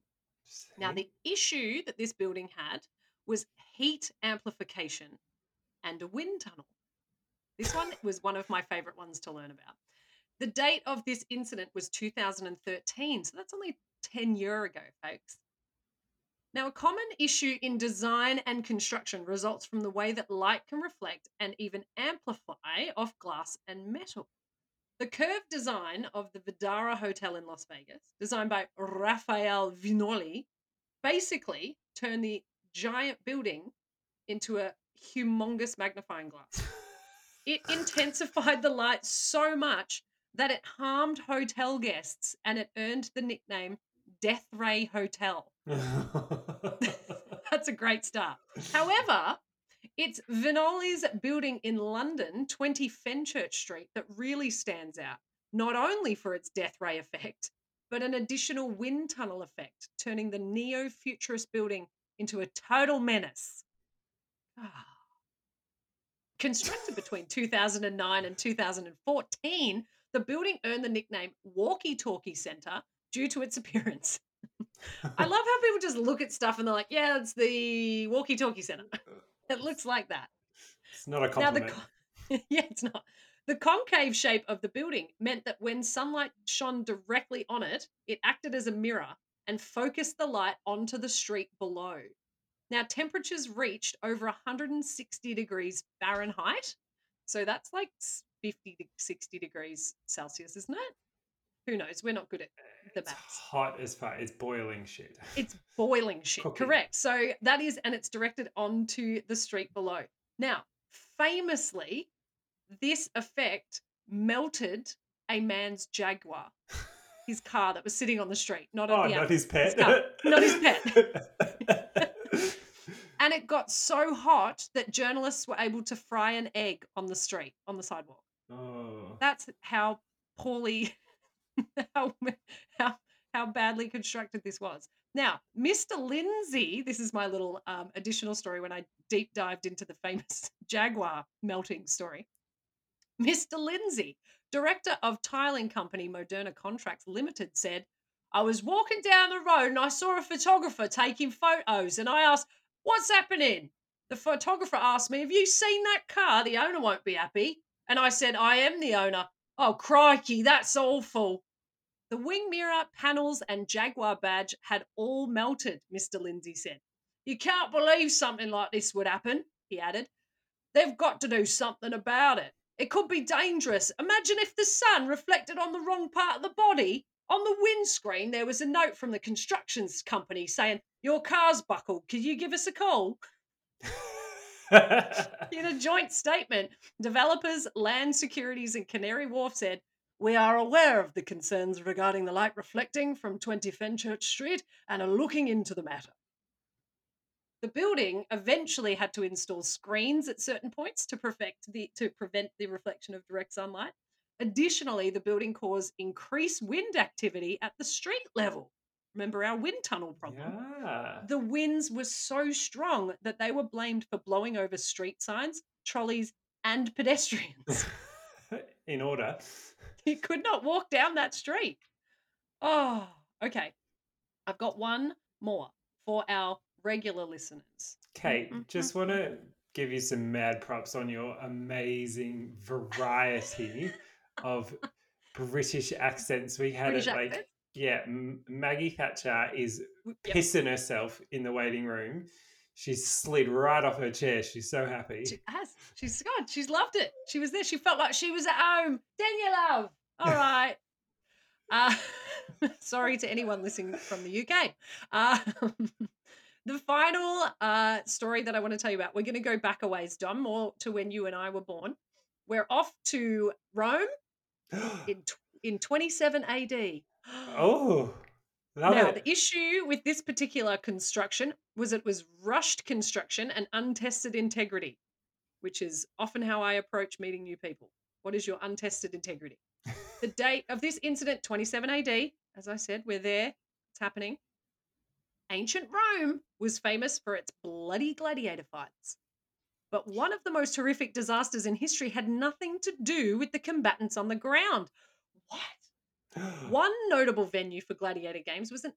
Now, See? the issue that this building had was heat amplification and a wind tunnel. This one was one of my favorite ones to learn about. The date of this incident was two thousand thirteen, so that's only ten years ago, folks. Now, a common issue in design and construction results from the way that light can reflect and even amplify off glass and metal. The curved design of the Vdara Hotel in Las Vegas, designed by Rafael Viñoly, basically turned the giant building into a humongous magnifying glass. It intensified the light so much that it harmed hotel guests and it earned the nickname Death Ray Hotel. That's a great start. However, it's Viñoly's building in London, twenty Fenchurch Street, that really stands out, not only for its death ray effect, but an additional wind tunnel effect, turning the neo-futurist building into a total menace. Ah. Constructed between two thousand nine and two thousand fourteen, the building earned the nickname Walkie Talkie Center due to its appearance. I love how people just look at stuff and they're like, yeah, it's the Walkie Talkie Center. It looks like that. It's not a compliment. Now, the, yeah, it's not. The concave shape of the building meant that when sunlight shone directly on it, it acted as a mirror and focused the light onto the street below. Now, temperatures reached over one hundred sixty degrees Fahrenheit. So that's like fifty to sixty degrees Celsius, isn't it? Who knows? We're not good at the It's maths. hot as far. It's boiling shit. It's boiling shit. Cooking. Correct. So that is, and it's directed onto the street below. Now, famously, this effect melted a man's Jaguar, his car that was sitting on the street, not Oh, at the not end. his pet. Not his pet. And it got so hot that journalists were able to fry an egg on the street, on the sidewalk. Oh. That's how poorly, how, how, how badly constructed this was. Now, Mister Lindsay, this is my little um, additional story when I deep dived into the famous Jaguar melting story. Mister Lindsay, director of tiling company Moderna Contracts Limited, said, I was walking down the road and I saw a photographer taking photos and I asked, what's happening? The photographer asked me, have you seen that car? The owner won't be happy. And I said, I am the owner. Oh, crikey, that's awful. The wing mirror, panels and Jaguar badge had all melted, Mister Lindsay said. You can't believe something like this would happen, he added. They've got to do something about it. It could be dangerous. Imagine if the sun reflected on the wrong part of the body. On the windscreen, there was a note from the constructions company saying, your car's buckled. Could you give us a call? In a joint statement, developers, Land Securities and Canary Wharf said, we are aware of the concerns regarding the light reflecting from twenty Fenchurch Street and are looking into the matter. The building eventually had to install screens at certain points to, perfect the, to prevent the reflection of direct sunlight. Additionally, the building caused increased wind activity at the street level. Remember our wind tunnel problem? Yeah. The winds were so strong that they were blamed for blowing over street signs, trolleys, and pedestrians. In order. You could not walk down that street. Oh, okay. I've got one more for our regular listeners. Kate, just want to give you some mad props on your amazing variety of British accents. We had British it like, accents? yeah, M- Maggie Thatcher is Yep. pissing herself in the waiting room. She's slid right off her chair. She's so happy. She has. She's God. She's loved it. She was there. She felt like she was at home. Daniel, love. All right. Uh, sorry to anyone listening from the U K. Uh, the final uh, story that I want to tell you about, we're going to go back a ways, Dom, more to when you and I were born. We're off to Rome in in twenty-seven A D. Oh, love Now, it. the issue with this particular construction was it was rushed construction and untested integrity, which is often how I approach meeting new people. What is your untested integrity? The date of this incident, twenty-seven A D, as I said, we're there, it's happening. Ancient Rome was famous for its bloody gladiator fights. But one of the most horrific disasters in history had nothing to do with the combatants on the ground. What? One notable venue for gladiator games was an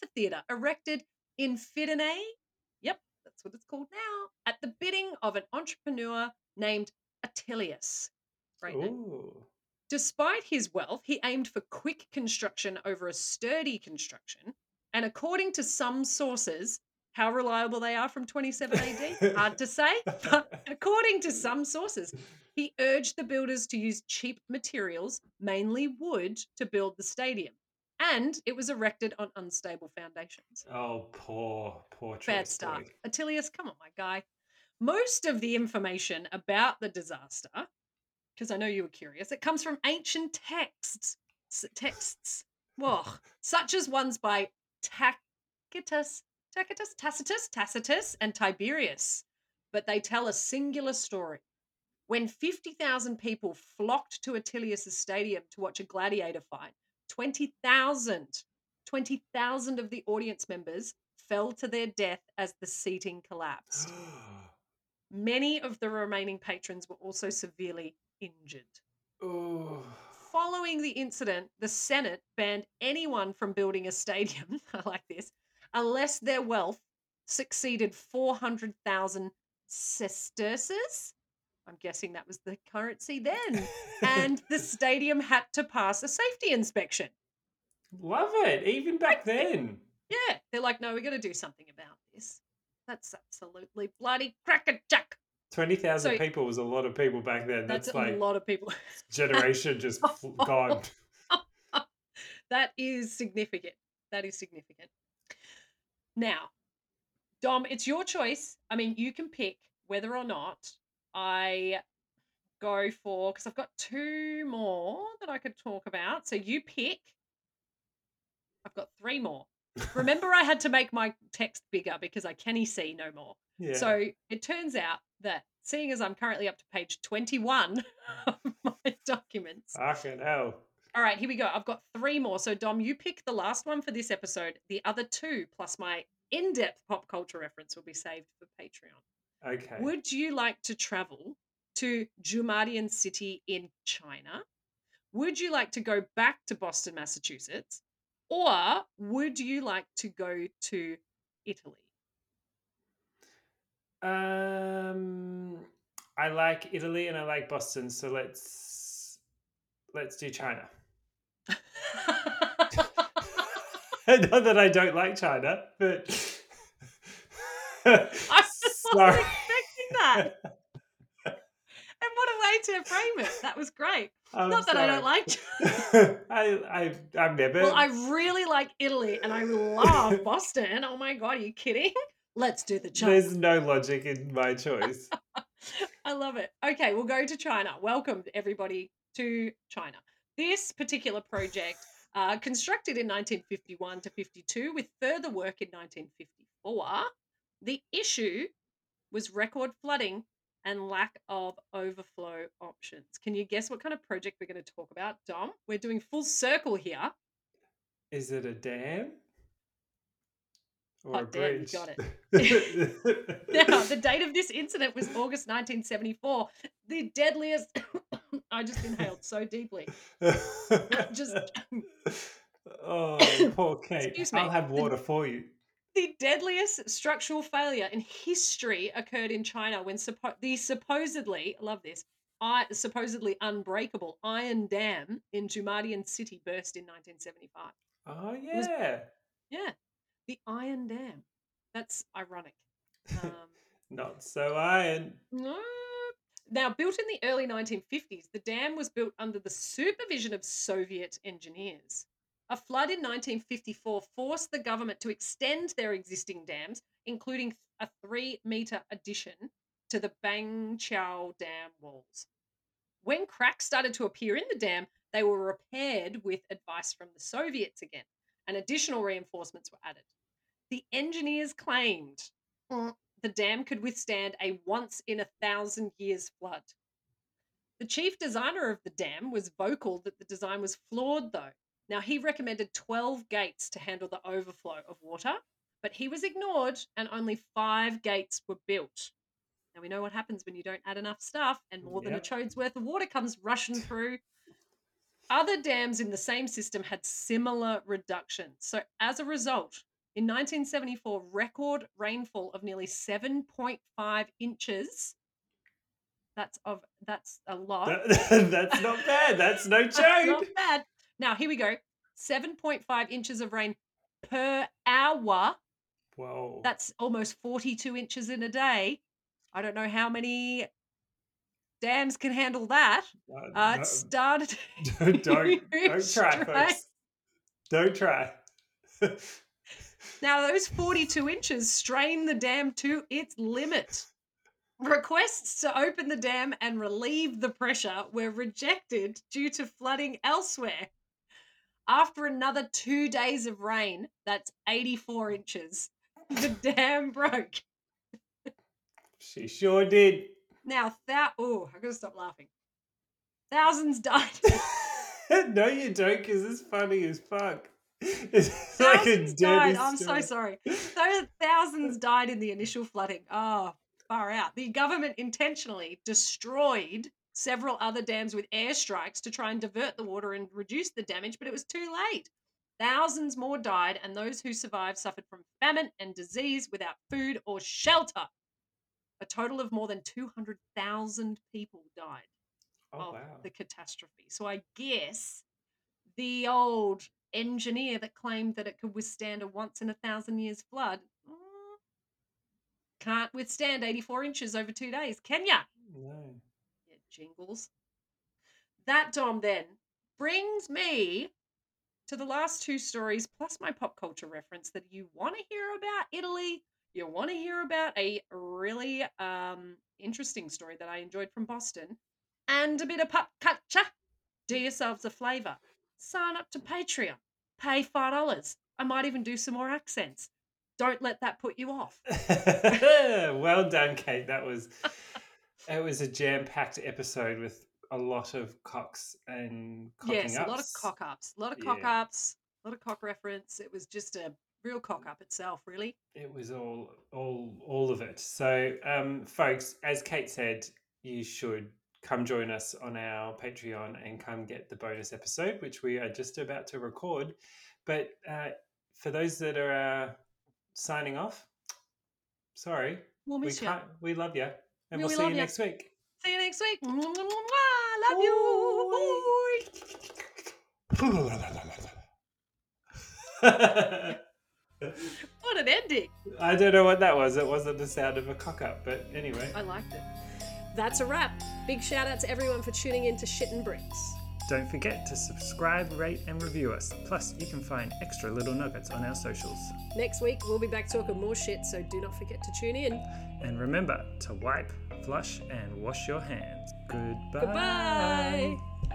amphitheater erected in Fidenay. Yep, that's what it's called now. At the bidding of an entrepreneur named Attilius. Great name. Ooh. Despite his wealth, he aimed for quick construction over a sturdy construction. And according to some sources, how reliable they are from twenty-seven A D, hard to say, but according to some sources, he urged the builders to use cheap materials, mainly wood, to build the stadium. And it was erected on unstable foundations. Oh, poor, poor choice. Bad start. Boy. Attilius, come on, my guy. Most of the information about the disaster, because I know you were curious, it comes from ancient texts, texts, whoa, such as ones by Tacitus, Tacitus, Tacitus, Tacitus, and Tiberius. But they tell a singular story. When fifty thousand people flocked to Attilius' stadium to watch a gladiator fight, twenty thousand, twenty thousand of the audience members fell to their death as the seating collapsed. Many of the remaining patrons were also severely injured. Ooh. Following the incident, the Senate banned anyone from building a stadium, I like this, unless their wealth succeeded four hundred thousand sesterces. I'm guessing that was the currency then. And the stadium had to pass a safety inspection. Love it. Even back then. Yeah. They're like, no, we're going to do something about this. That's absolutely bloody crackerjack. twenty thousand So- people was a lot of people back then. That's, That's, a like lot of people. generation just fl- gone. That is significant. That is significant. Now, Dom, it's your choice. I mean, you can pick whether or not I go for, because I've got two more that I could talk about. So you pick. I've got three more. Remember, I had to make my text bigger because I can see no more. Yeah. So it turns out that seeing as I'm currently up to page twenty-one of my documents. Fucking hell. All right, here we go. I've got three more. So, Dom, you pick the last one for this episode. The other two, plus my in-depth pop culture reference, will be saved for Patreon. Okay. Would you like to travel to Jumadian City in China? Would you like to go back to Boston, Massachusetts? Or would you like to go to Italy? Um, I like Italy and I like Boston, so let's let's do China. Not that I don't like China, but I was sorry. expecting that. And what a way to frame it. That was great. I'm Not that I don't sorry. like China. I I I've never. Well, I really like Italy and I love Boston. Oh my God, are you kidding? Let's do the China. There's no logic in my choice. I love it. Okay, we'll go to China. Welcome everybody to China. This particular project, uh, constructed in nineteen fifty-one to fifty-two with further work in nineteen fifty-four, the issue was record flooding and lack of overflow options. Can you guess what kind of project we're going to talk about, Dom? We're doing full circle here. Is it a dam? Or Hot a damn, you bridge? got it. Now, the date of this incident was August nineteen seventy-four. The deadliest. I just inhaled so deeply. Just. Oh, poor Kate. Excuse me. I'll have water for you. The deadliest structural failure in history occurred in China when suppo- the supposedly, I love this, I, supposedly unbreakable iron dam in Jumadian City burst in nineteen seventy-five. Oh, was- yeah. Yeah, the iron dam. That's ironic. Um, Not so iron. no. Now, built in the early nineteen fifties, the dam was built under the supervision of Soviet engineers. A flood in nineteen fifty-four forced the government to extend their existing dams, including a three-meter addition to the Bangchao Dam walls. When cracks started to appear in the dam, they were repaired with advice from the Soviets again, and additional reinforcements were added. The engineers claimed the dam could withstand a once-in-a-thousand-years flood. The chief designer of the dam was vocal that the design was flawed, though. Now, he recommended twelve gates to handle the overflow of water, but he was ignored and only five gates were built. Now, we know what happens when you don't add enough stuff and more than a Yep. chode's worth of water comes rushing through. Other dams in the same system had similar reductions. So as a result, In nineteen seventy-four, record rainfall of nearly seven point five inches. That's of that's a lot. That, that's not bad. That's no joke. That's not bad. Now, here we go. seven point five inches of rain per hour. Whoa. That's almost forty-two inches in a day. I don't know how many dams can handle that. Uh, uh, no. It started. don't don't, don't try, folks. Don't try. Now, those forty-two inches strain the dam to its limit. Requests to open the dam and relieve the pressure were rejected due to flooding elsewhere. After another two days of rain, that's eighty-four inches, the dam broke. She sure did. Now, that oh, I gotta stop laughing. Thousands died. No, you don't, because it's funny as fuck. It's thousands like a died. I'm story. so sorry. Those thousands died in the initial flooding. Oh, far out. The government intentionally destroyed several other dams with airstrikes to try and divert the water and reduce the damage, but it was too late. Thousands more died, and those who survived suffered from famine and disease without food or shelter. A total of more than two hundred thousand people died Oh, of wow. the catastrophe. So I guess the old engineer that claimed that it could withstand a once in a thousand years flood mm, can't withstand eighty-four inches over two days, can ya? No. Yeah, jingles. That, Dom, then brings me to the last two stories, plus my pop culture reference that you want to hear about Italy. You want to hear about a really um, interesting story that I enjoyed from Boston, and a bit of pop culture. Do yourselves a favour. Sign up to Patreon. Pay five dollars. I might even do some more accents. Don't let that put you off. Well done, Kate. That was it was a jam-packed episode with a lot of cocks and cocking yes, ups. a lot of cock ups. A lot of Yeah. cock ups. A lot of cock reference. It was just a real cock up itself, really. It was all all all of it. So, um, folks, as Kate said, you should come join us on our Patreon and come get the bonus episode, which we are just about to record. But uh, for those that are uh, signing off, sorry, We'll we miss you. can't. We love you, and Yeah, we'll we see love you ya. next week. See you next week. Mwah, mwah, mwah. Love you. What an ending. I don't know what that was. It wasn't the sound of a cock up, but anyway. I liked it. That's a wrap. Big shout out to everyone for tuning in to Shit and Bricks. Don't forget to subscribe, rate, and review us. Plus, you can find extra little nuggets on our socials. Next week, we'll be back talking more shit, so do not forget to tune in. And remember to wipe, flush, and wash your hands. Goodbye. Goodbye.